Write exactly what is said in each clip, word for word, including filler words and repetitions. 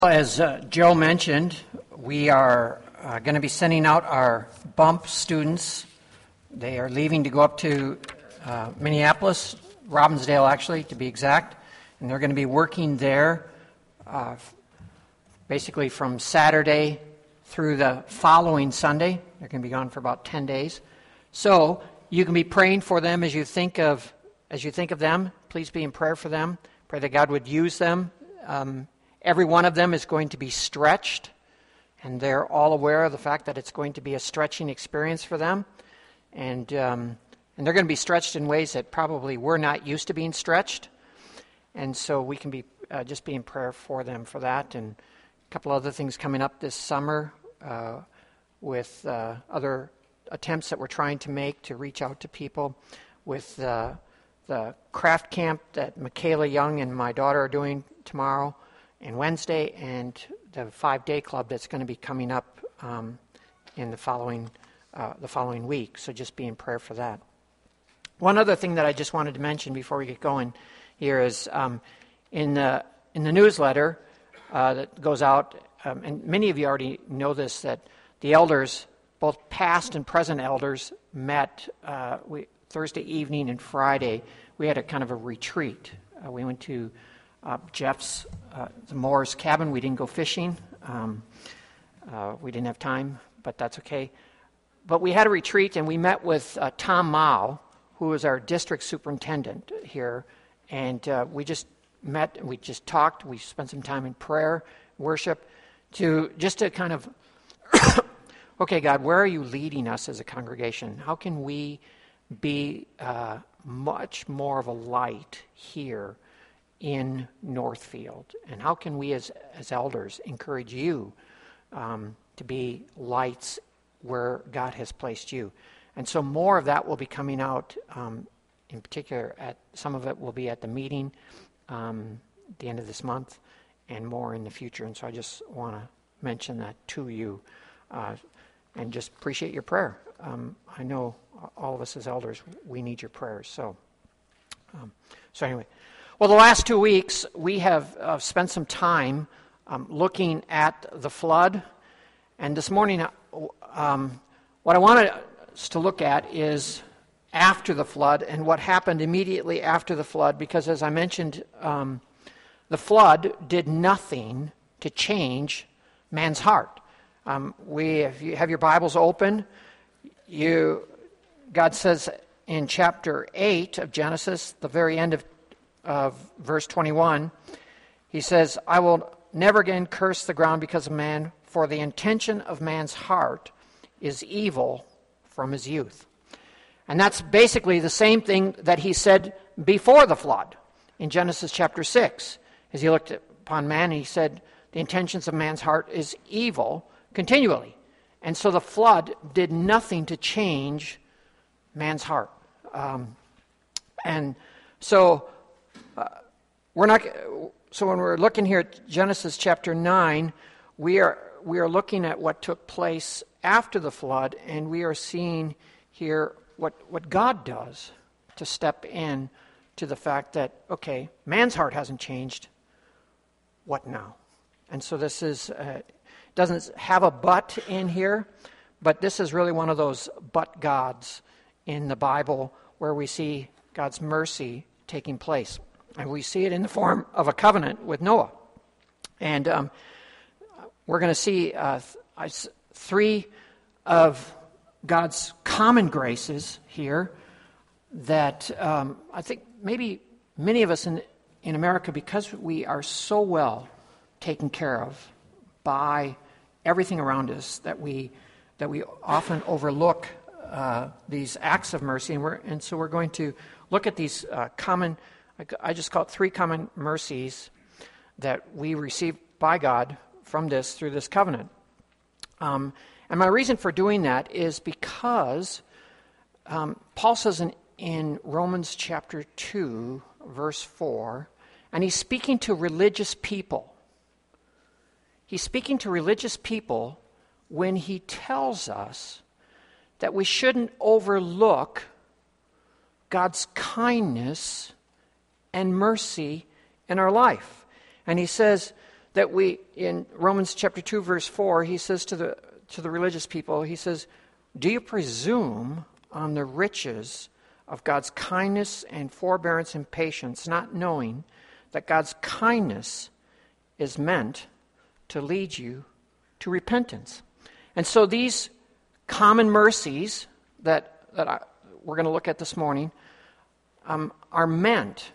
As uh, Joe mentioned, we are uh, going to be sending out our bump students. They are leaving to go up to uh, Minneapolis, Robbinsdale actually, to be exact, and they're going to be working there uh, basically from Saturday through the following Sunday. They're going to be gone for about ten days. So you can be praying for them as you think of as you think of them. Please be in prayer for them. Pray that God would use them. Um, Every one of them is going to be stretched, and they're all aware of the fact that it's going to be a stretching experience for them. And um, and they're going to be stretched in ways that probably we're not used to being stretched. And so we can be uh, just be in prayer for them for that. And a couple other things coming up this summer uh, with uh, other attempts that we're trying to make to reach out to people with uh, the craft camp that Michaela Young and my daughter are doing tomorrow and Wednesday, and the five-day club that's going to be coming up um, in the following uh, the following week. So just be in prayer for that. One other thing that I just wanted to mention before we get going here is um, in the in the newsletter uh, that goes out, um, and many of you already know this, that the elders, both past and present elders, met uh, we, Thursday evening and Friday. We had a kind of a retreat. Uh, we went to Uh, Jeff's, uh, the Moore's cabin. We didn't go fishing. Um, uh, we didn't have time, but that's okay. But we had a retreat, and we met with uh, Tom Mao, who is our district superintendent here, and uh, we just met, and we just talked. We spent some time in prayer, worship, to just to kind of, okay, God, where are you leading us as a congregation? How can we be uh, much more of a light here in Northfield, and how can we as as elders encourage you um, to be lights where God has placed you? And so more of that will be coming out, um, in particular, at some of it will be at the meeting um, at the end of this month, and more in the future. And so I just want to mention that to you, uh, and just appreciate your prayer. Um, I know all of us as elders, we need your prayers. So, um, so anyway. Well, the last two weeks, we have uh, spent some time um, looking at the flood. And this morning, um, what I wanted us to look at is after the flood and what happened immediately after the flood. Because as I mentioned, um, the flood did nothing to change man's heart. Um, we, if you have your Bibles open, you, God says in chapter eight of Genesis, the very end of of verse twenty-one, he says, I will never again curse the ground because of man, for the intention of man's heart is evil from his youth. And that's basically the same thing that he said before the flood in Genesis chapter six. As he looked upon man, he said, the intentions of man's heart is evil continually. And so the flood did nothing to change man's heart. Um, and so Uh, we're not. So when we're looking here at Genesis chapter nine, we are we are looking at what took place after the flood, and we are seeing here what what God does to step in to the fact that, okay, man's heart hasn't changed. What now? And so this is uh, doesn't have a but in here, but this is really one of those but gods in the Bible where we see God's mercy taking place. And we see it in the form of a covenant with Noah. And um, we're going to see uh, th- three of God's common graces here that um, I think maybe many of us in, in America, because we are so well taken care of by everything around us, that we that we often overlook uh, these acts of mercy. And, we're, and so we're going to look at these uh, common I just call it three common mercies that we receive by God from this, through this covenant. Um, and my reason for doing that is because um, Paul says in, in Romans chapter two, verse four, and he's speaking to religious people. He's speaking to religious people when he tells us that we shouldn't overlook God's kindness and mercy in our life. And he says that we, in Romans chapter two, verse four, he says to the to the religious people, he says, do you presume on the riches of God's kindness and forbearance and patience, not knowing that God's kindness is meant to lead you to repentance? And so these common mercies that, that I, we're going to look at this morning um, are meant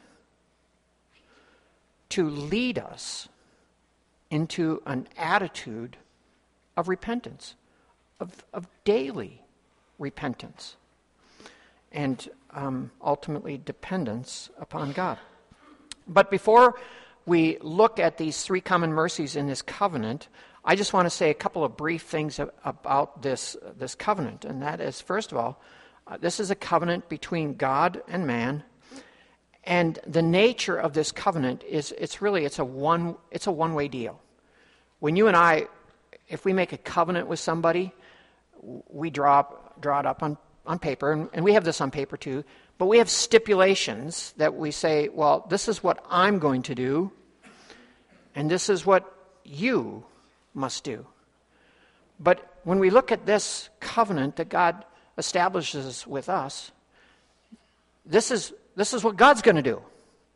to lead us into an attitude of repentance, of, of daily repentance, and um, ultimately dependence upon God. But before we look at these three common mercies in this covenant, I just want to say a couple of brief things about this, this covenant. And that is, first of all, uh, this is a covenant between God and man. And the nature of this covenant is, it's really, it's a one, it's a one-way deal. When you and I, if we make a covenant with somebody, we draw, draw it up on, on paper, and, and we have this on paper too, but we have stipulations that we say, well, this is what I'm going to do, and this is what you must do. But when we look at this covenant that God establishes with us, this is this is what God's going to do.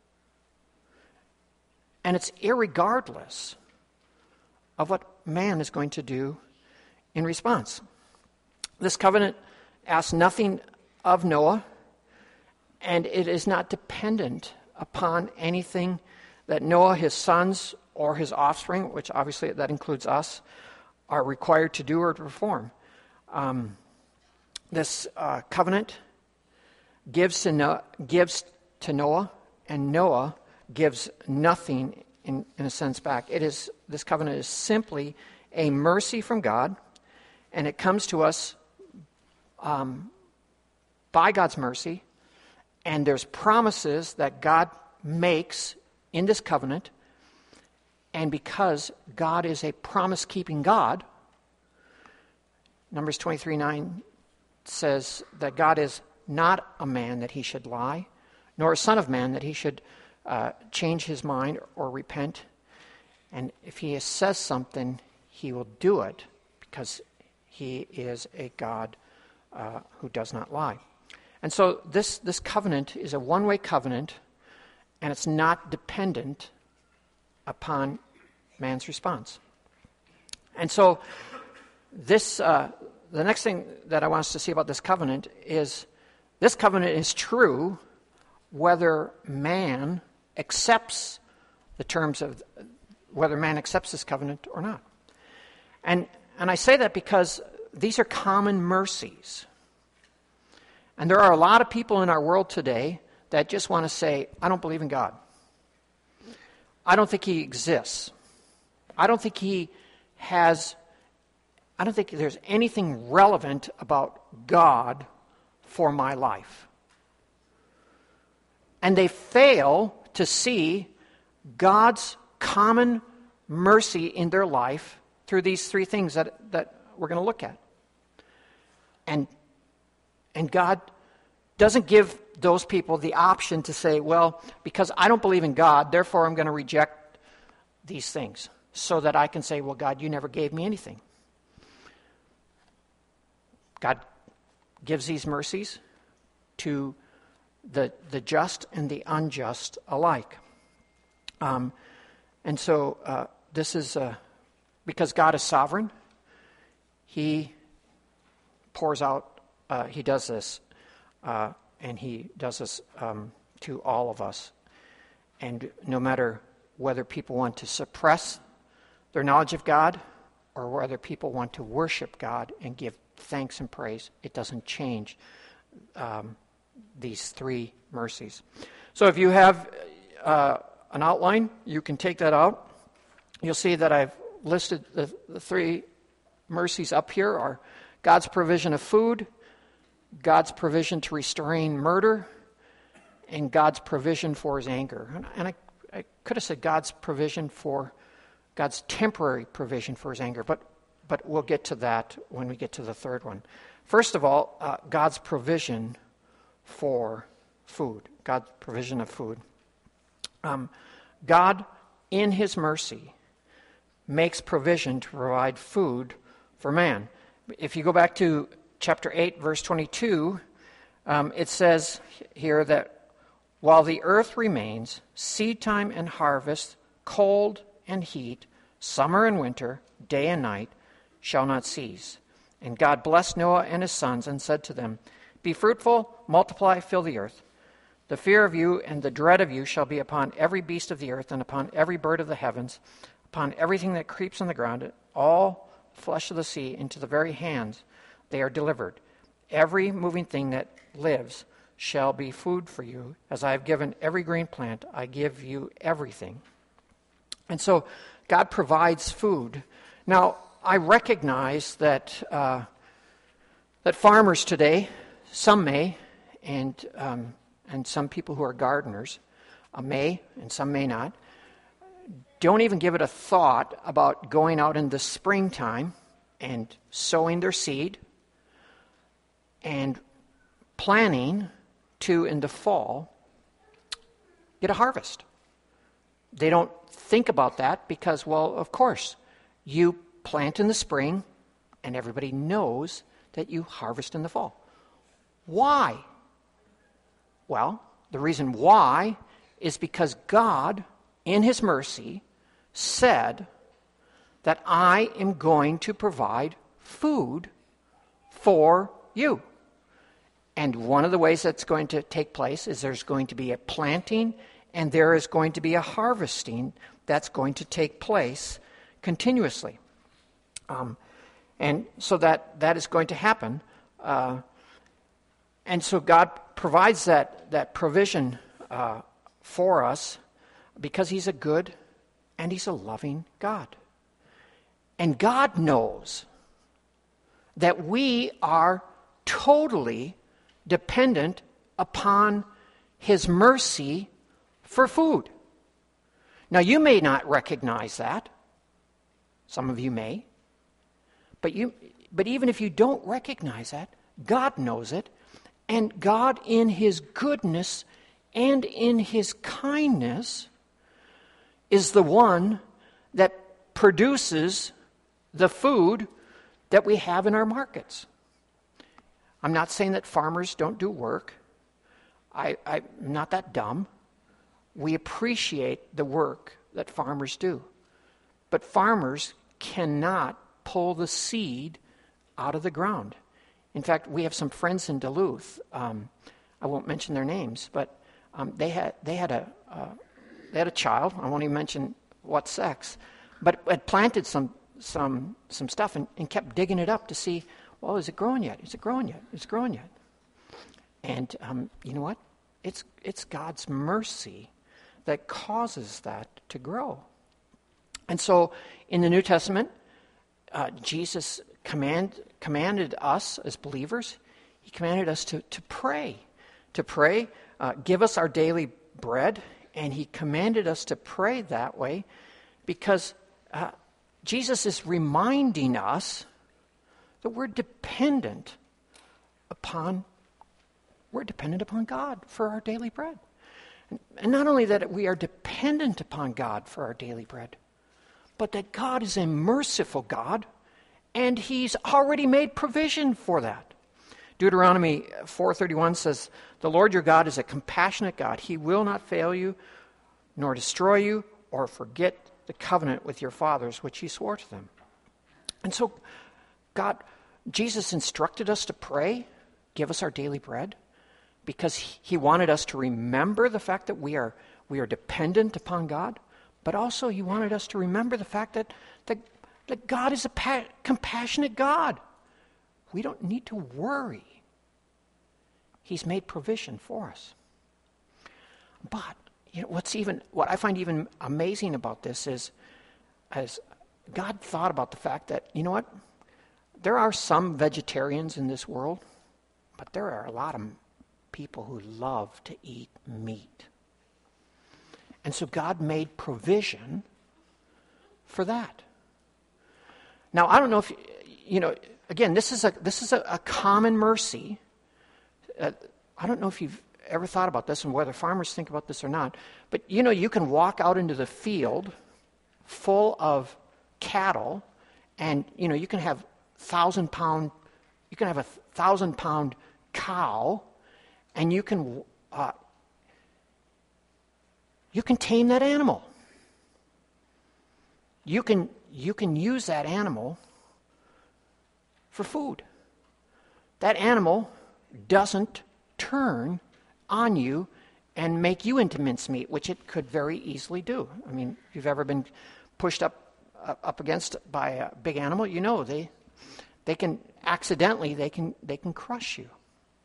And it's irregardless of what man is going to do in response. This covenant asks nothing of Noah, and it is not dependent upon anything that Noah, his sons, or his offspring, which obviously that includes us, are required to do or to perform. Um, this uh, covenant gives to, Noah, gives to Noah, and Noah gives nothing in, in a sense back. It is this covenant is simply a mercy from God, and it comes to us um, by God's mercy, and there's promises that God makes in this covenant. And because God is a promise-keeping God, Numbers twenty-three nine says that God is not a man that he should lie, nor a son of man that he should uh, change his mind or repent. And if he says something, he will do it because he is a God uh, who does not lie. And so this, this covenant is a one-way covenant, and it's not dependent upon man's response. And so this, uh, the next thing that I want us to see about this covenant is this covenant is true whether man accepts the terms of, whether man accepts this covenant or not. And, and I say that because these are common mercies. And there are a lot of people in our world today that just want to say, I don't believe in God. I don't think he exists. I don't think he has, I don't think there's anything relevant about God for my life. And they fail to see God's common mercy in their life through these three things that, that we're going to look at. And, and God doesn't give those people the option to say, well, because I don't believe in God, therefore I'm going to reject these things so that I can say, well, God, you never gave me anything. God gives these mercies to the the just and the unjust alike. Um, and so uh, this is, uh, because God is sovereign, he pours out, uh, he does this, uh, and he does this um, to all of us. And no matter whether people want to suppress their knowledge of God or whether people want to worship God and give thanks and praise, it doesn't change um, these three mercies. So if you have uh, an outline, you can take that out. You'll see that I've listed the, the three mercies up here are God's provision of food, God's provision to restrain murder, and God's provision for his anger. And, and I, I could have said God's provision for, God's temporary provision for his anger, but but we'll get to that when we get to the third one. First of all, uh, God's provision for food, God's provision of food. Um, God, in his mercy, makes provision to provide food for man. If you go back to chapter eight, verse twenty-two, um, it says here that while the earth remains, seed time and harvest, cold and heat, summer and winter, day and night, shall not cease. And God blessed Noah and his sons and said to them, be fruitful, multiply, fill the earth. The fear of you and the dread of you shall be upon every beast of the earth and upon every bird of the heavens, upon everything that creeps on the ground, all flesh of the sea, into the very hands they are delivered. Every moving thing that lives shall be food for you. As I have given every green plant, I give you everything. And so God provides food. Now, I recognize that uh, that farmers today, some may, and um, and some people who are gardeners uh, may, and some may not, don't even give it a thought about going out in the springtime and sowing their seed and planning to, in the fall, get a harvest. They don't think about that because, well, of course, you plant in the spring and everybody knows that you harvest in the fall. Why? Well, the reason why is because God, in his mercy, said that I am going to provide food for you. And one of the ways that's going to take place is there's going to be a planting and there is going to be a harvesting that's going to take place continuously. Um, and so that, that is going to happen. Uh, and so God provides that, that provision uh, for us because he's a good and he's a loving God. And God knows that we are totally dependent upon his mercy for food. Now, you may not recognize that. Some of you may. But you, but even if you don't recognize that, God knows it. And God, in his goodness and in his kindness, is the one that produces the food that we have in our markets. I'm not saying that farmers don't do work. I, I'm not that dumb. We appreciate the work that farmers do. But farmers cannot pull the seed out of the ground. In fact, we have some friends in Duluth. Um, I won't mention their names, but um, they had they had a uh, they had a child. I won't even mention what sex, but had planted some some some stuff and, and kept digging it up to see, well, is it growing yet? Is it growing yet? Is it growing yet? And um, you know what? It's it's God's mercy that causes that to grow. And so, in the New Testament, uh, Jesus command commanded us as believers. He commanded us to to pray, to pray. Uh, give us our daily bread, and he commanded us to pray that way, because uh, Jesus is reminding us that we're dependent upon we're dependent upon God for our daily bread. And, and not only that we are dependent upon God for our daily bread, but that God is a merciful God, and he's already made provision for that. Deuteronomy four thirty-one says, "The Lord your God is a compassionate God. He will not fail you, nor destroy you, or forget the covenant with your fathers, which he swore to them." And so God, Jesus instructed us to pray, give us our daily bread, because he wanted us to remember the fact that we are we are dependent upon God, but also he wanted us to remember the fact that that, that God is a pa- compassionate God. We don't need to worry. He's made provision for us. But you know what's even what I find even amazing about this is, as God thought about the fact that, you know what, there are some vegetarians in this world, but there are a lot of people who love to eat meat. And so God made provision for that. Now, I don't know if, you know, again, this is a this is a, a common mercy. Uh, I don't know if you've ever thought about this and whether farmers think about this or not, but, you know, you can walk out into the field full of cattle, and you know you can have thousand pound, you can have a thousand pound cow, and you can uh, you can tame that animal. You can you can use that animal for food. That animal doesn't turn on you and make you into mincemeat, which it could very easily do. I mean, if you've ever been pushed up uh, up against by a big animal, you know they they can accidentally they can they can crush you.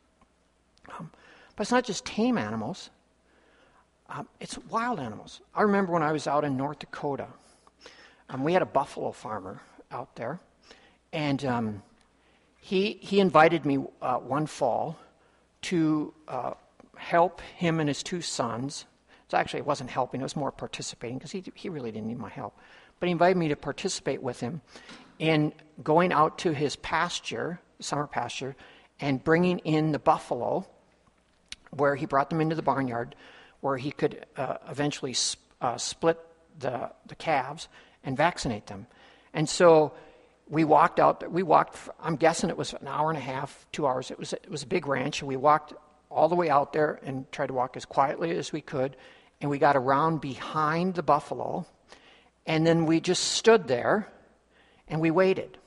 Um, but it's not just tame animals; um, it's wild animals. I remember when I was out in North Dakota, um, we had a buffalo farmer out there, and um, he he invited me uh, one fall to uh, help him and his two sons. So actually, it wasn't helping; it was more participating because he he really didn't need my help. But he invited me to participate with him in going out to his pasture, summer pasture, and bringing in the buffalo, where he brought them into the barnyard, where he could uh, eventually sp- uh, split the the calves and vaccinate them. And so we walked out. We walked. I'm guessing it was an hour and a half, two hours. It was it was a big ranch, and we walked all the way out there and tried to walk as quietly as we could. And we got around behind the buffalo, and then we just stood there, and we waited.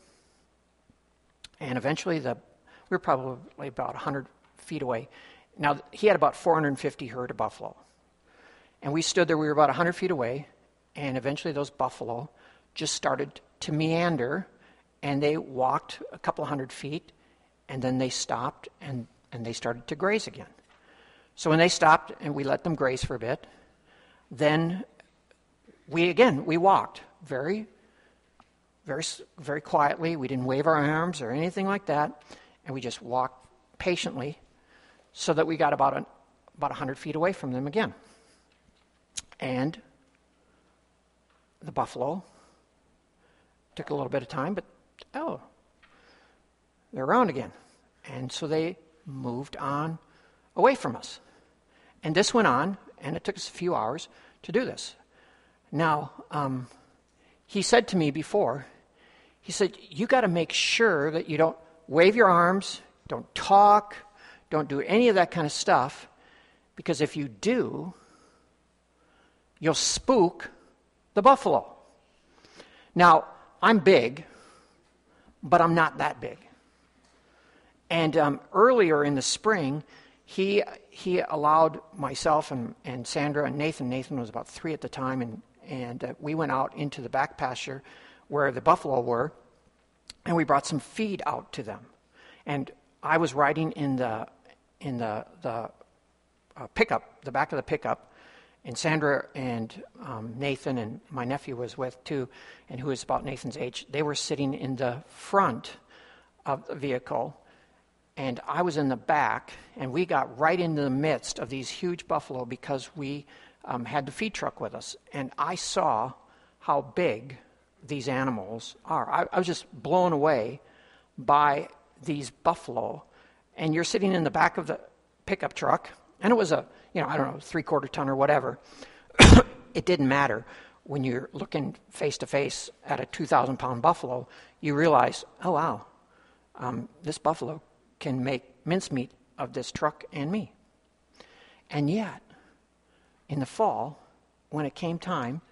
And eventually, the we were probably about one hundred feet away. Now, he had about four hundred fifty herd of buffalo. And we stood there, we were about one hundred feet away, and eventually those buffalo just started to meander, and they walked a couple hundred feet, and then they stopped, and, and they started to graze again. So when they stopped, and we let them graze for a bit, then we, again, we walked very, very, very quietly. We didn't wave our arms or anything like that, and we just walked patiently so that we got about a, about one hundred feet away from them again. And the buffalo took a little bit of time, but oh, they're around again. And so they moved on away from us. And this went on, and it took us a few hours to do this. Now, um, he said to me before, he said, you got to make sure that you don't wave your arms, don't talk, don't do any of that kind of stuff, because if you do, you'll spook the buffalo. Now, I'm big, but I'm not that big. And um, earlier in the spring, he he allowed myself and, and Sandra and Nathan, Nathan was about three at the time, and, and uh, we went out into the back pasture where the buffalo were, and we brought some feed out to them. And I was riding in the in the the uh, pickup, the back of the pickup, and Sandra and um, Nathan and my nephew was with too, and who is about Nathan's age. They were sitting in the front of the vehicle, and I was in the back, and we got right into the midst of these huge buffalo because we um, had the feed truck with us, and I saw how big these animals are. I, I was just blown away by these buffalo, and you're sitting in the back of the pickup truck, and it was a, you know, I don't know, three-quarter ton or whatever. It didn't matter. When you're looking face-to-face at a two thousand pound buffalo, you realize, oh, wow, um, this buffalo can make mincemeat of this truck and me. And yet, in the fall, when it came time,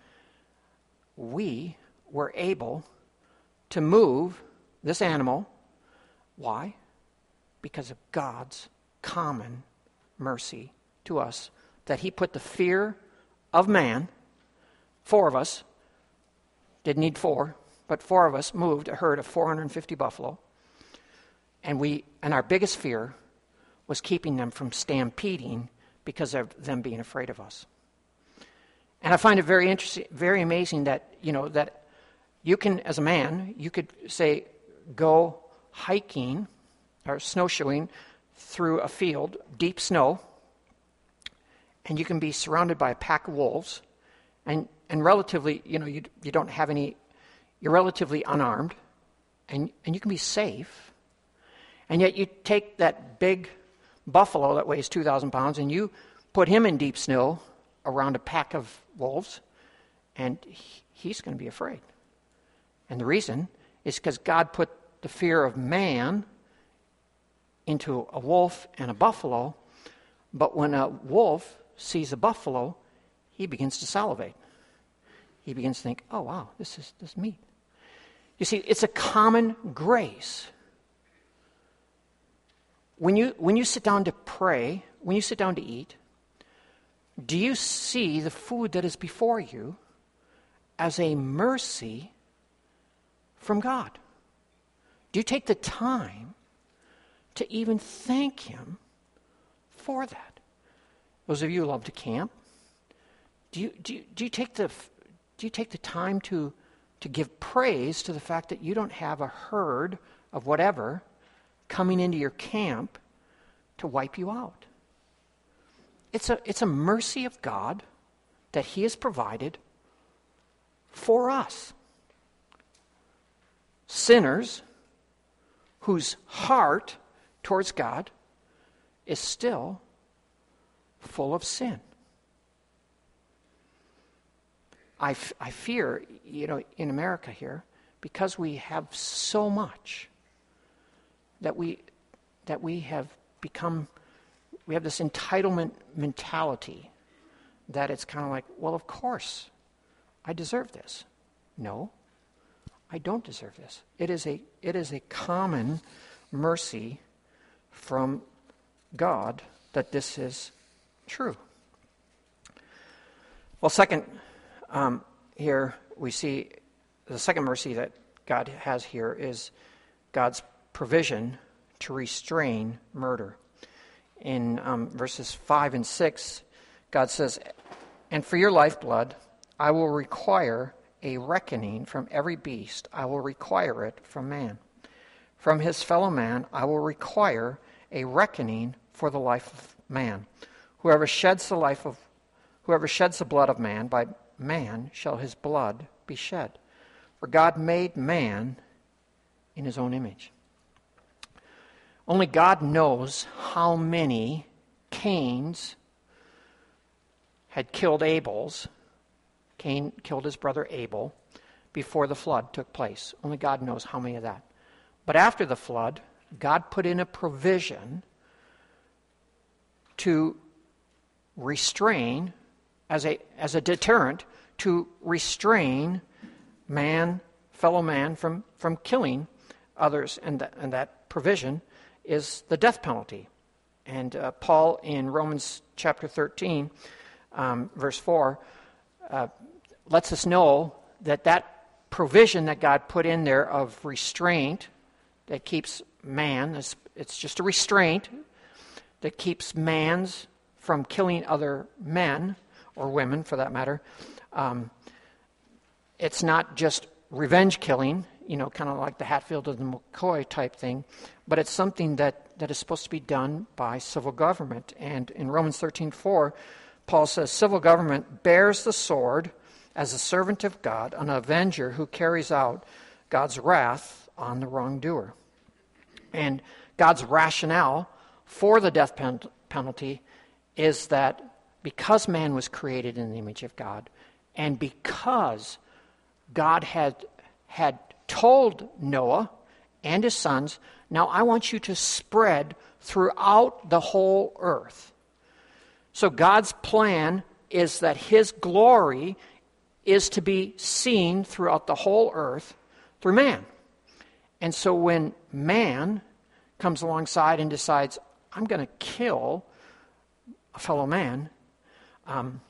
we were able to move this animal. Why? Because of God's common mercy to us, that he put the fear of man, four of us, didn't need four, but four of us moved a herd of four hundred fifty buffalo, and we and our biggest fear was keeping them from stampeding because of them being afraid of us. And I find it very interesting, very amazing that, you know, that you can, as a man, you could say, go hiking or snowshoeing through a field, deep snow, and you can be surrounded by a pack of wolves, and, and relatively, you know, you you don't have any, you're relatively unarmed, and, and you can be safe. And yet you take that big buffalo that weighs two thousand pounds, and you put him in deep snow around a pack of wolves, and he, he's going to be afraid. And the reason is because God put the fear of man into a wolf and a buffalo, but when a wolf sees a buffalo, he begins to salivate. He begins to think, oh, wow, this is this is meat. You see, it's a common grace. When you when you sit down to pray, when you sit down to eat, do you see the food that is before you as a mercy from God? Do you take the time to even thank Him for that? Those of you who love to camp, do you do you, do you take the do you take the time to to give praise to the fact that you don't have a herd of whatever coming into your camp to wipe you out? It's a it's a mercy of God that He has provided for us. Sinners whose heart towards God is still full of sin. I, f- I fear, you know, in America here, because we have so much, that we that we have become, we have this entitlement mentality that it's kind of like, well, of course, I deserve this. No, I don't deserve this. It is a it is a common mercy from God that this is true. Well, second, um, here we see the second mercy that God has here is God's provision to restrain murder. In um, verses five and six, God says, "And for your lifeblood, I will require a reckoning from every beast. I will require it from man. From his fellow man, I will require a reckoning for the life of man. Whoever sheds the life of, whoever sheds the blood of man, by man shall his blood be shed. For God made man in his own image." Only God knows how many Cains had killed Abel's. Cain killed his brother Abel before the flood took place. Only God knows how many of that. But after the flood, God put in a provision to restrain, as a as a deterrent, to restrain man, fellow man, from, from killing others. And, th- and that provision is the death penalty. And uh, Paul in Romans chapter thirteen, um, verse four, uh, lets us know that that provision that God put in there of restraint that keeps man, it's, it's just a restraint that keeps man's from killing other men, or women for that matter. Um, it's not just revenge killing, you know, kind of like the Hatfield and the McCoy type thing, but it's something that, that is supposed to be done by civil government. And in Romans thirteen four, Paul says, "Civil government bears the sword as a servant of God, an avenger who carries out God's wrath on the wrongdoer." And God's rationale for the death pen- penalty is that because man was created in the image of God, and because God had had told Noah and his sons, "Now I want you to spread throughout the whole earth." So God's plan is that his glory is to be seen throughout the whole earth through man. And so when man comes alongside and decides, "I'm going to kill a fellow man," um,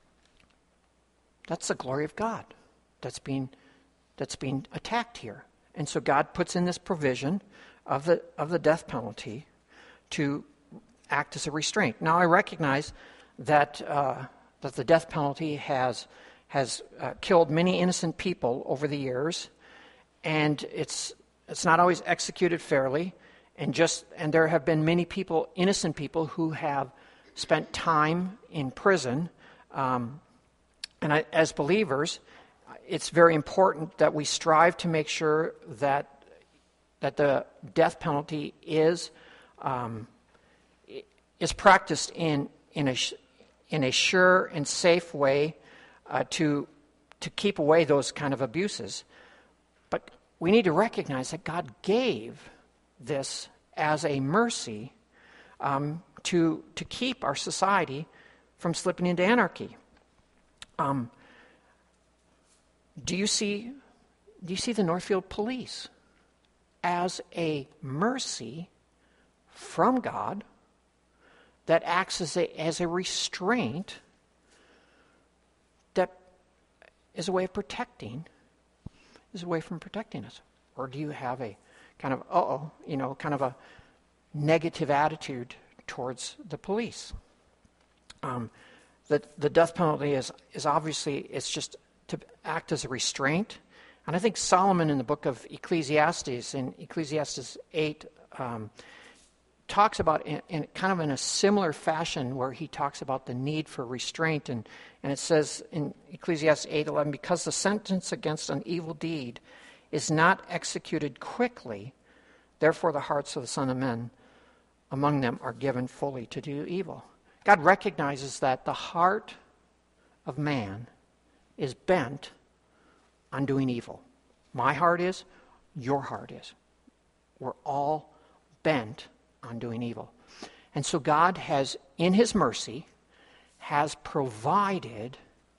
that's the glory of God that's being that's being attacked here. And so God puts in this provision of the of the death penalty to act as a restraint. Now I recognize that uh, that the death penalty has has uh, killed many innocent people over the years, and it's it's not always executed fairly, and just and there have been many people, innocent people, who have spent time in prison. Um, and I, as believers, it's very important that we strive to make sure that that the death penalty is um, is practiced in in a in a sure and safe way uh, to to keep away those kind of abuses. But we need to recognize that God gave this as a mercy um, to, to keep our society from slipping into anarchy. Um, do you see, do you see the Northfield Police as a mercy from God that acts as a, as a restraint that is a way of protecting, is a way from protecting us? Or do you have a kind of, uh-oh, you know, kind of a negative attitude towards the police? Um, the, the death penalty is, is obviously, it's just to act as a restraint. And I think Solomon in the book of Ecclesiastes, in Ecclesiastes eight, um, talks about in, in kind of in a similar fashion where he talks about the need for restraint. And, and it says in Ecclesiastes eight eleven, because the sentence against an evil deed is not executed quickly, therefore the hearts of the Son of Men among them are given fully to do evil. God recognizes that the heart of man is bent on doing evil. My heart is, your heart is. We're all bent on doing evil. And so God has, in his mercy, has provided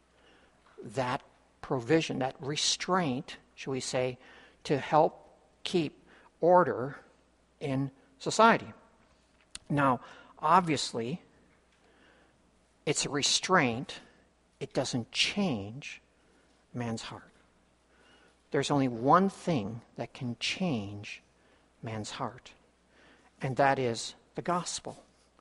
that provision, that restraint, shall we say, to help keep order in society. Now, obviously, it's a restraint. It doesn't change man's heart. There's only one thing that can change man's heart, and that is the gospel.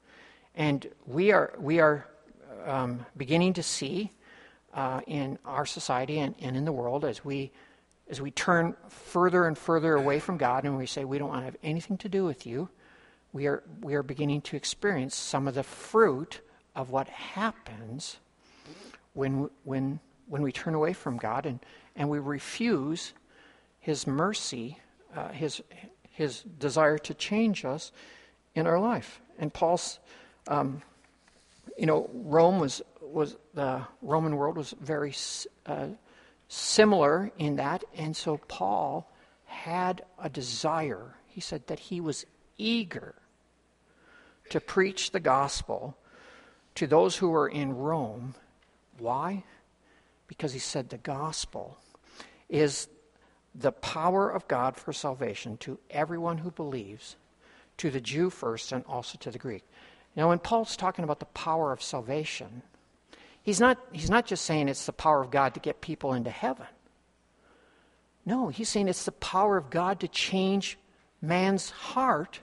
And we are we are um, beginning to see uh, in our society and, and in the world as we as we turn further and further away from God and we say we don't want to have anything to do with you, we are we are beginning to experience some of the fruit of what happens when when when we turn away from God and, and we refuse his mercy, uh, his his desire to change us in our life. And Paul's, um, you know, Rome was was the Roman world was very uh, similar in that, and so Paul had a desire. He said that he was eager to preach the gospel to those who were in Rome. Why? Because he said the gospel is the power of God for salvation to everyone who believes, to the Jew first and also to the Greek. Now, when Paul's talking about the power of salvation, he's not he's not just saying it's the power of God to get people into heaven. No, he's saying it's the power of God to change man's heart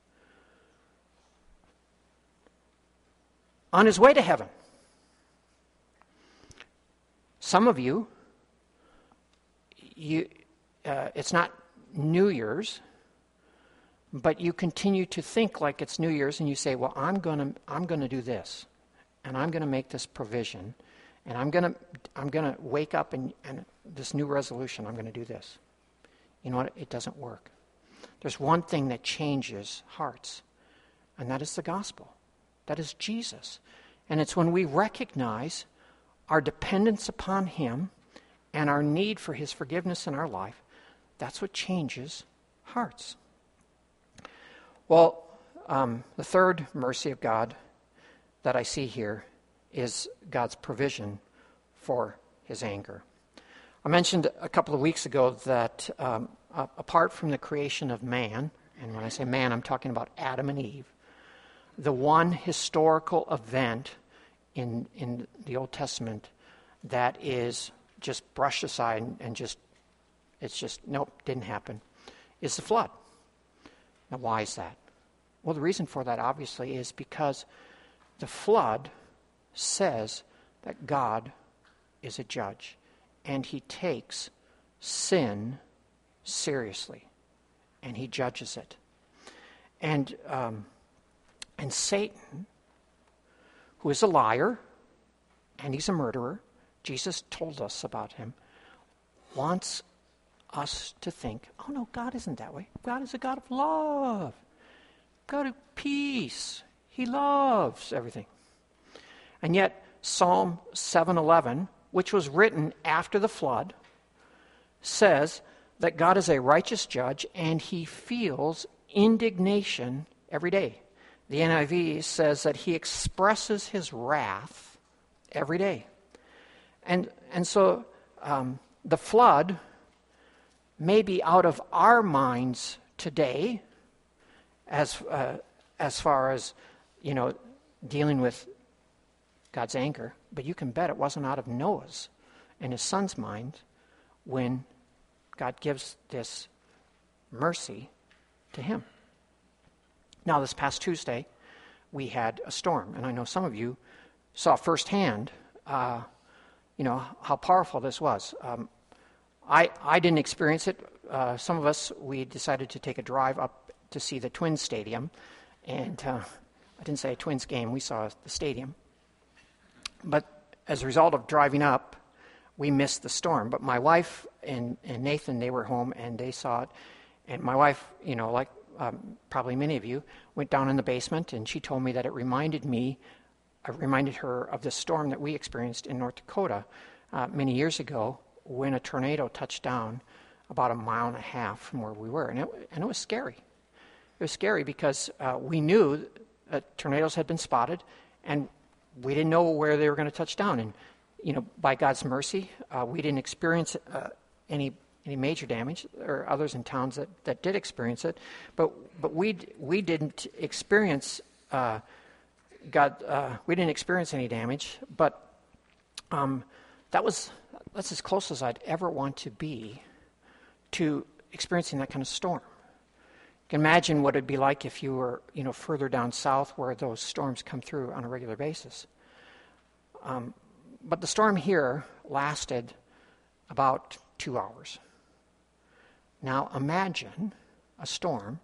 on his way to heaven. Some of you, you uh, it's not New Year's, but you continue to think like it's New Year's, and you say, "Well, I'm going to I'm going to do this, and I'm going to make this provision, and I'm going to I'm going to wake up and, and this new resolution. I'm going to do this." You know what? It doesn't work. There's one thing that changes hearts, and that is the gospel. That is Jesus, and it's when we recognize our dependence upon him and our need for his forgiveness in our life. That's what changes hearts. Well, um, the third mercy of God that I see here is God's provision for his anger. I mentioned a couple of weeks ago that um, uh, apart from the creation of man, and when I say man, I'm talking about Adam and Eve, the one historical event in in the Old Testament that is just brushed aside and, and just, it's just, nope, didn't happen, is the flood. Now, why is that? Well, the reason for that, obviously, is because the flood says that God is a judge, and he takes sin seriously, and he judges it. And um, and Satan, who is a liar, and he's a murderer, Jesus told us about him, wants us to think, oh no, God isn't that way. God is a God of love, God of peace. He loves everything. And yet, Psalm seven eleven, which was written after the flood, says that God is a righteous judge and he feels indignation every day. The N I V says that he expresses his wrath every day. And, and so um, the flood may be out of our minds today as uh, as far as, you know, dealing with God's anger, but you can bet it wasn't out of Noah's and his son's mind when God gives this mercy to him. Now, this past Tuesday, we had a storm, and I know some of you saw firsthand, uh, you know, how powerful this was. Um, I I didn't experience it. Uh, some of us, we decided to take a drive up to see the Twins Stadium, and uh, I didn't say a Twins game. We saw the stadium. But as a result of driving up, we missed the storm. But my wife and, and Nathan, they were home, and they saw it. And my wife, you know, like um, probably many of you, went down in the basement, and she told me that it reminded me, I reminded her of the storm that we experienced in North Dakota uh, many years ago when a tornado touched down about a mile and a half from where we were. And it, and it was scary. It was scary because uh, we knew that tornadoes had been spotted, and we didn't know where they were going to touch down. And, you know, by God's mercy, uh, we didn't experience uh, any any major damage. There are others in towns that, that did experience it, but but we we didn't experience uh, God. Uh, we didn't experience any damage. But um, that was that's as close as I'd ever want to be to experiencing that kind of storm. You can imagine what it'd be like if you were, you know, further down south where those storms come through on a regular basis. Um, but the storm here lasted about two hours. Now imagine a storm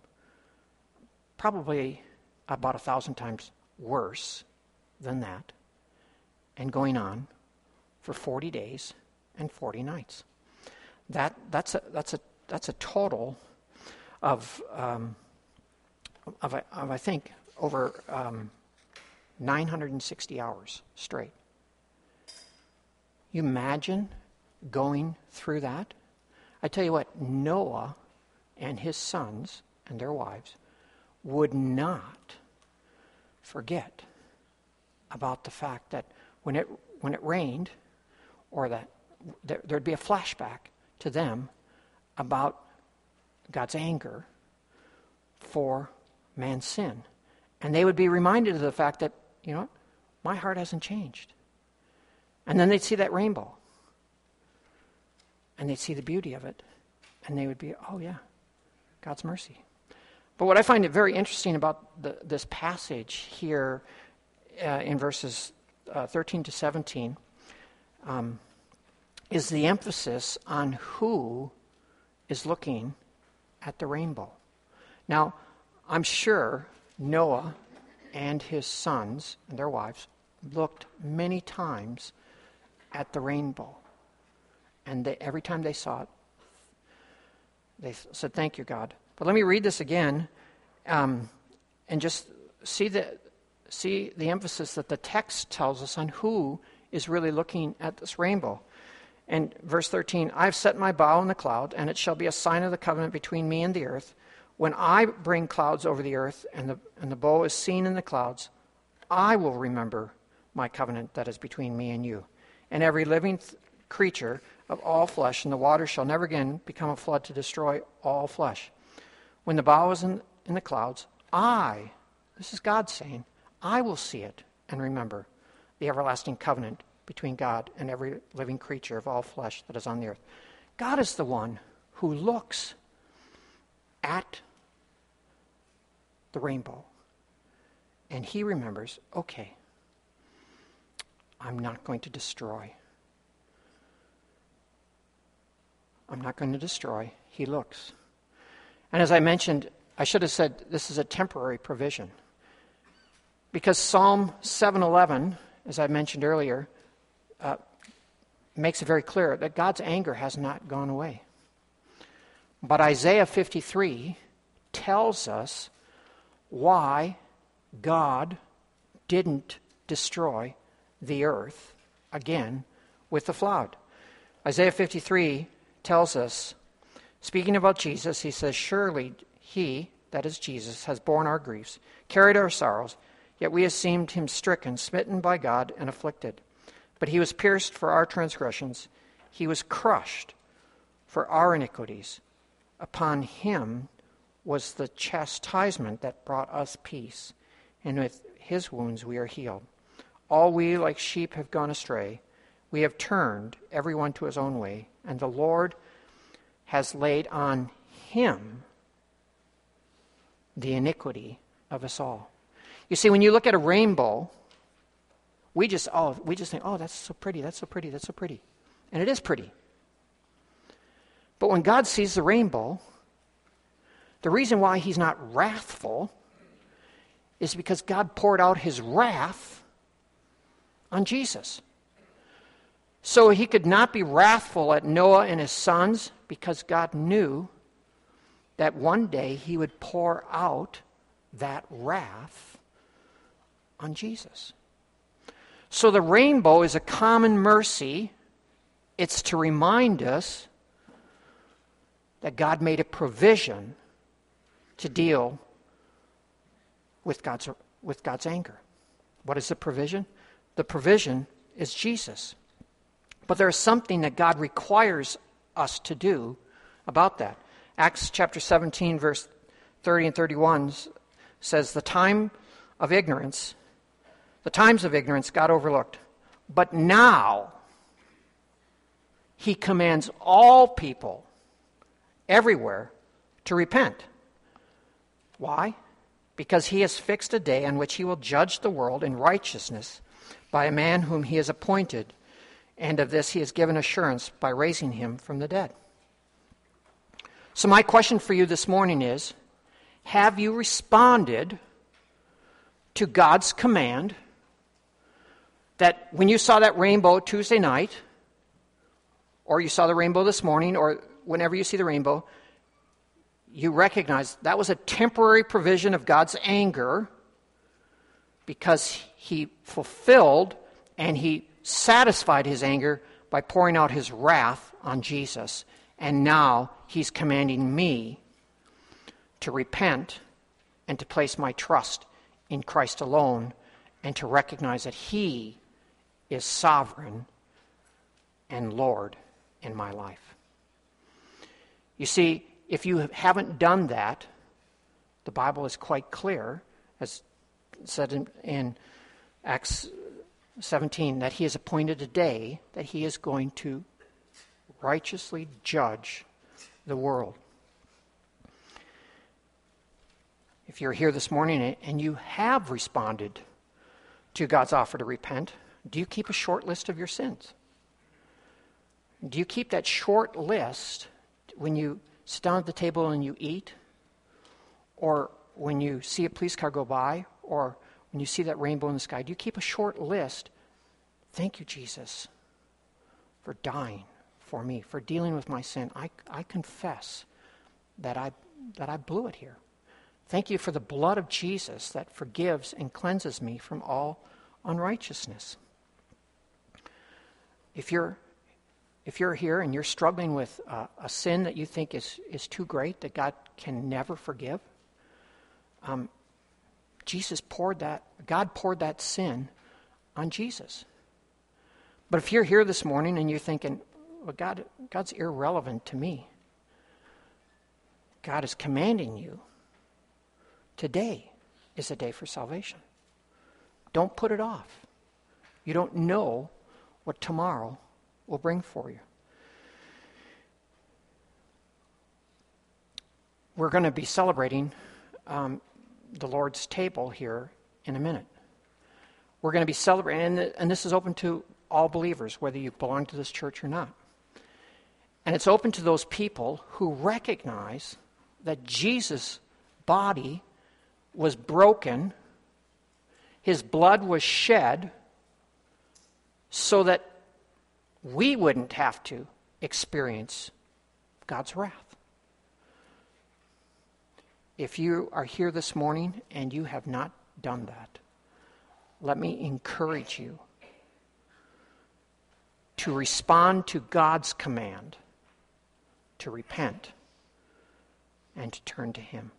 probably about a thousand times worse than that and going on for forty days and forty nights. That that's a that's a that's a total of um, of, of I think over um, nine hundred sixty hours straight. You imagine going through that? I tell you what, Noah and his sons and their wives would not forget about the fact that when it when it rained, or that there, there'd be a flashback to them about God's anger for man's sin. And they would be reminded of the fact that, you know, my heart hasn't changed. And then they'd see that rainbow. And they'd see the beauty of it. And they would be, oh yeah, God's mercy. But what I find it very interesting about the, this passage here uh, in verses uh, thirteen to seventeen um, is the emphasis on who is looking at the rainbow. Now, I'm sure Noah and his sons and their wives looked many times at the rainbow. And they, every time they saw it, they said, thank you, God. But let me read this again um, and just see the, see the emphasis that the text tells us on who is really looking at this rainbow. And verse thirteen, I've set my bow in the cloud, and it shall be a sign of the covenant between me and the earth. When I bring clouds over the earth, and the and the bow is seen in the clouds, I will remember my covenant that is between me and you. And every living th- creature of all flesh, and the water shall never again become a flood to destroy all flesh. When the bow is in, in the clouds, I, this is God saying, I will see it and remember the everlasting covenant between God and every living creature of all flesh that is on the earth. God is the one who looks at the rainbow, and he remembers, okay, I'm not going to destroy. I'm not going to destroy. He looks. And as I mentioned, I should have said this is a temporary provision. Because Psalm seven eleven, as I mentioned earlier, uh, makes it very clear that God's anger has not gone away. But Isaiah fifty-three tells us why God didn't destroy the earth again with the flood. Isaiah fifty-three tells us Speaking about Jesus, he says, surely he, that is Jesus, has borne our griefs, carried our sorrows, yet we esteemed him stricken, smitten by God, and afflicted. But he was pierced for our transgressions, he was crushed for our iniquities. Upon him was the chastisement that brought us peace, and with his wounds we are healed. All we like sheep have gone astray. We have turned everyone to his own way, and the Lord has laid on him the iniquity of us all. You see, when you look at a rainbow, we just oh we just think, oh, that's so pretty, that's so pretty, that's so pretty. And it is pretty. But when God sees the rainbow, the reason why he's not wrathful is because God poured out his wrath on Jesus. So he could not be wrathful at Noah and his sons because God knew that one day he would pour out that wrath on Jesus. So the rainbow is a common mercy. It's to remind us that God made a provision to deal with God's, with God's anger. What is the provision? The provision is Jesus. But there is something that God requires us to do about that. Acts chapter seventeen, verse thirty and thirty-one says, the time of ignorance, the times of ignorance God overlooked. But now he commands all people everywhere to repent. Why? Because he has fixed a day on which he will judge the world in righteousness by a man whom he has appointed, and of this he has given assurance by raising him from the dead. So my question for you this morning is, have you responded to God's command that when you saw that rainbow Tuesday night, or you saw the rainbow this morning, or whenever you see the rainbow, you recognize that was a temporary provision of God's anger because he fulfilled and he satisfied his anger by pouring out his wrath on Jesus. And now he's commanding me to repent and to place my trust in Christ alone and to recognize that he is sovereign and Lord in my life. You see, if you haven't done that, the Bible is quite clear, as said in, in Acts seventeen, that he has appointed a day that he is going to righteously judge the world. If you're here this morning and you have responded to God's offer to repent, do you keep a short list of your sins? Do you keep that short list when you sit down at the table and you eat, or when you see a police car go by, or when you see that rainbow in the sky? Do you keep a short list? Thank you, Jesus, for dying for me, for dealing with my sin. I, I confess that I that I blew it here. Thank you for the blood of Jesus that forgives and cleanses me from all unrighteousness. If you're If you're here and you're struggling with uh, a sin that you think is, is too great, that God can never forgive, um, Jesus poured that, God poured that sin on Jesus. But if you're here this morning and you're thinking, well, God, God's irrelevant to me, God is commanding you, today is a day for salvation. Don't put it off. You don't know what tomorrow will bring for you. We're going to be celebrating um, the Lord's table here in a minute. We're going to be celebrating, and, and this is open to all believers, whether you belong to this church or not. And it's open to those people who recognize that Jesus' body was broken, his blood was shed, so that we wouldn't have to experience God's wrath. If you are here this morning and you have not done that, let me encourage you to respond to God's command to repent and to turn to Him.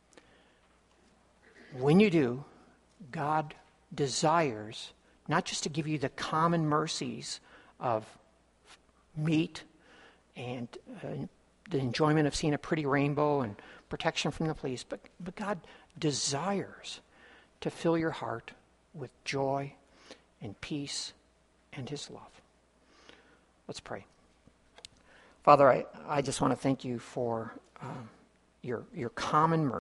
When you do, God desires not just to give you the common mercies of meat and uh, the enjoyment of seeing a pretty rainbow and protection from the police, but, but God desires to fill your heart with joy and peace and His love. Let's pray. Father, I, I just want to thank you for um, your, your common mercy.